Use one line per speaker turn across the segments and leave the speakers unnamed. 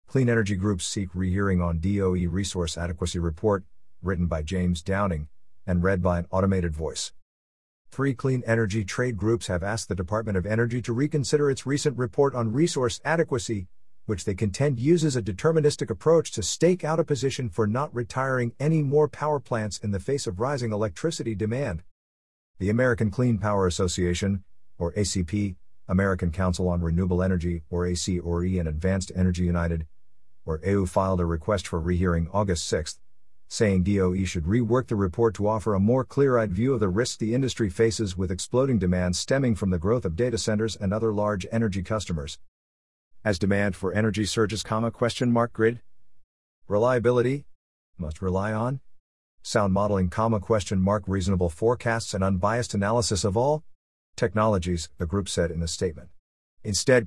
Clean energy groups seek rehearing on DOE Resource Adequacy Report, written by James Downing, and read by an automated voice. 3 clean energy trade groups have asked the Department of Energy to reconsider its recent report on resource adequacy, which they contend uses a deterministic approach to stake out a position for not retiring any more power plants in the face of rising electricity demand. The American Clean Power Association, or ACP, American Council on Renewable Energy, or ACORE, and Advanced Energy United, or AU, filed a request for rehearing August 6, saying DOE should rework the report to offer a more clear-eyed view of the risks the industry faces with exploding demand stemming from the growth of data centers and other large energy customers. As demand for energy surges, grid reliability must rely on sound modeling, reasonable forecasts and unbiased analysis of all technologies, the group said in a statement. Instead,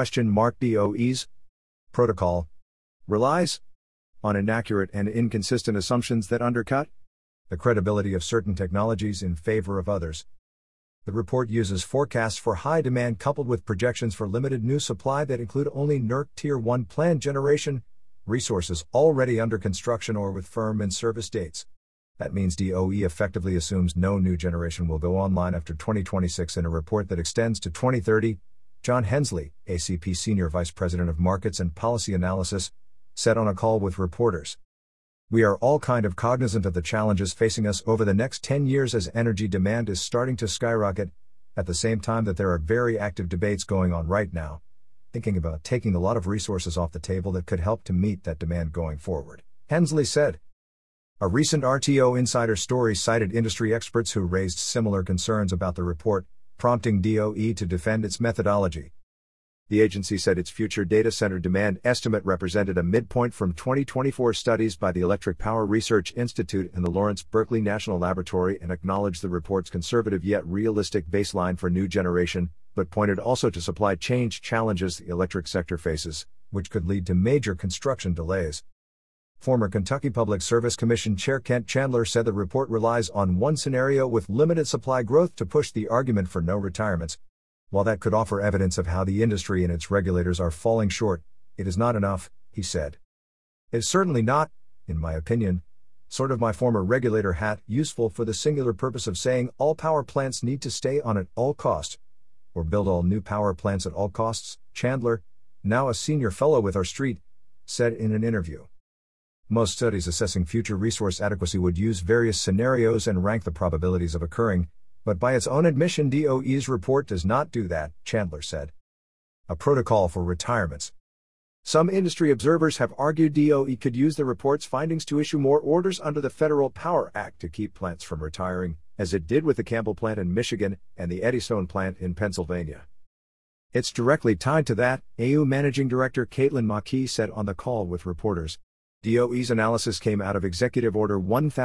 DOE's protocol relies on inaccurate and inconsistent assumptions that undercut the credibility of certain technologies in favor of others. The report uses forecasts for high demand coupled with projections for limited new supply that include only NERC Tier 1 planned generation resources already under construction or with firm in-service dates. That means DOE effectively assumes no new generation will go online after 2026 in a report that extends to 2030, John Hensley, ACP Senior Vice President of Markets and Policy Analysis, said on a call with reporters. We are all kind of cognizant of the challenges facing us over the next 10 years as energy demand is starting to skyrocket, at the same time that there are very active debates going on right now, thinking about taking a lot of resources off the table that could help to meet that demand going forward, Hensley said. A recent RTO insider story cited industry experts who raised similar concerns about the report, prompting DOE to defend its methodology. The agency said its future data center demand estimate represented a midpoint from 2024 studies by the Electric Power Research Institute and the Lawrence Berkeley National Laboratory, and acknowledged the report's conservative yet realistic baseline for new generation, but pointed also to supply chain challenges the electric sector faces, which could lead to major construction delays. Former Kentucky Public Service Commission Chair Kent Chandler said the report relies on one scenario with limited supply growth to push the argument for no retirements. While that could offer evidence of how the industry and its regulators are falling short, it is not enough, he said. It is certainly not, in my opinion, sort of my former regulator hat, useful for the singular purpose of saying all power plants need to stay on at all costs, or build all new power plants at all costs, Chandler, now a senior fellow with our street, said in an interview. Most studies assessing future resource adequacy would use various scenarios and rank the probabilities of occurring, but by its own admission DOE's report does not do that, Chandler said. A protocol for retirements. Some industry observers have argued DOE could use the report's findings to issue more orders under the Federal Power Act to keep plants from retiring, as it did with the Campbell plant in Michigan and the Eddystone plant in Pennsylvania. It's directly tied to that, AU Managing Director Caitlin Mackey said on the call with reporters. DOE's analysis came out of Executive Order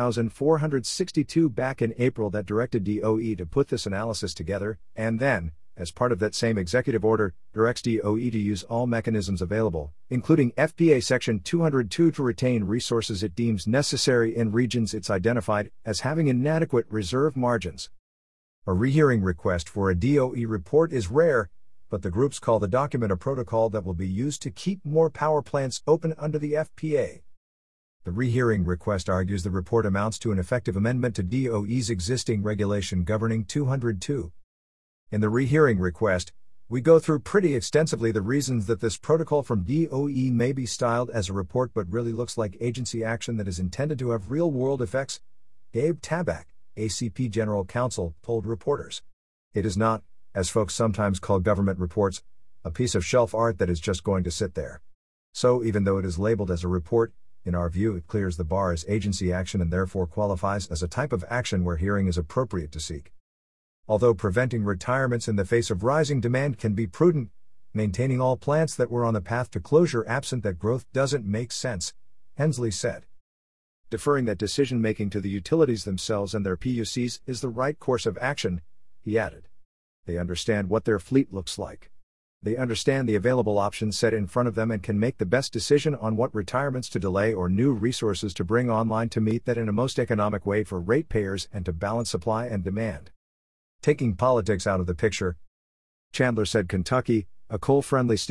1462 back in April that directed DOE to put this analysis together, and then, as part of that same executive order, directs DOE to use all mechanisms available, including FPA Section 202, to retain resources it deems necessary in regions it's identified as having inadequate reserve margins. A rehearing request for a DOE report is rare, but the groups call the document a protocol that will be used to keep more power plants open under the FPA. The rehearing request argues the report amounts to an effective amendment to DOE's existing regulation governing 202. In the rehearing request, we go through pretty extensively the reasons that this protocol from DOE may be styled as a report but really looks like agency action that is intended to have real-world effects, Gabe Tabak, ACP General Counsel, told reporters. It is not, as folks sometimes call government reports, a piece of shelf art that is just going to sit there. So even though it is labeled as a report, in our view it clears the bar as agency action and therefore qualifies as a type of action where hearing is appropriate to seek. Although preventing retirements in the face of rising demand can be prudent, maintaining all plants that were on the path to closure absent that growth doesn't make sense, Hensley said. Deferring that decision-making to the utilities themselves and their PUCs is the right course of action, he added. They understand what their fleet looks like. They understand the available options set in front of them and can make the best decision on what retirements to delay or new resources to bring online to meet that in a most economic way for ratepayers and to balance supply and demand. Taking politics out of the picture, Chandler said Kentucky, a coal-friendly state,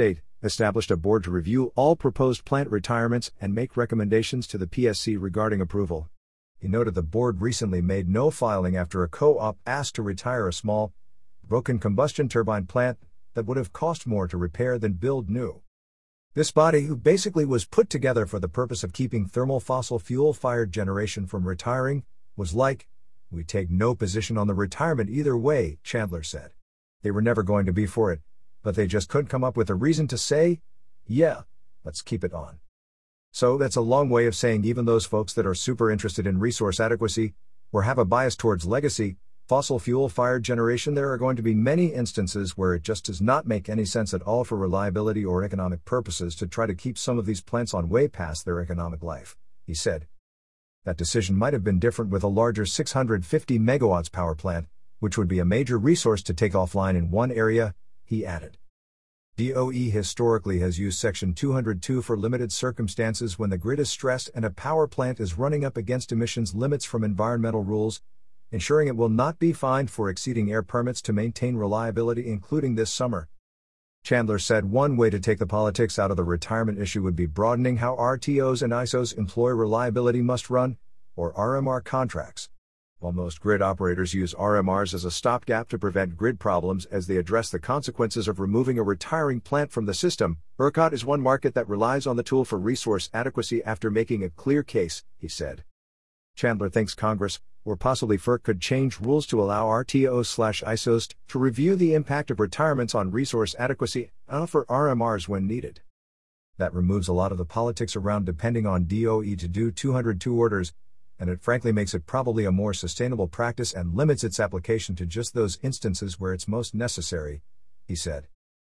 established a board to review all proposed plant retirements and make recommendations to the PSC regarding approval. He noted the board recently made no filing after a co-op asked to retire a small, broken combustion turbine plant that would have cost more to repair than build new. This body, who basically was put together for the purpose of keeping thermal fossil fuel-fired generation from retiring, was like, "We take no position on the retirement either way," Chandler said. They were never going to be for it, but they just couldn't come up with a reason to say, "Yeah, let's keep it on." So that's a long way of saying even those folks that are super interested in resource adequacy, or have a bias towards legacy, fossil fuel-fired generation, there are going to be many instances where it just does not make any sense at all for reliability or economic purposes to try to keep some of these plants on way past their economic life, he said. That decision might have been different with a larger 650 megawatts power plant, which would be a major resource to take offline in one area, he added. DOE historically has used Section 202 for limited circumstances when the grid is stressed and a power plant is running up against emissions limits from environmental rules, ensuring it will not be fined for exceeding air permits to maintain reliability, including this summer. Chandler said one way to take the politics out of the retirement issue would be broadening how RTOs and ISOs employ reliability must-run, or RMR contracts. While most grid operators use RMRs as a stopgap to prevent grid problems as they address the consequences of removing a retiring plant from the system, ERCOT is one market that relies on the tool for resource adequacy after making a clear case, he said. Chandler thinks Congress, or possibly FERC, could change rules to allow RTOs/ISOs to review the impact of retirements on resource adequacy and offer RMRs when needed. That removes a lot of the politics around depending on DOE to do 202 orders, and it frankly makes it probably a more sustainable practice and limits its application to just those instances where it's most necessary, he said.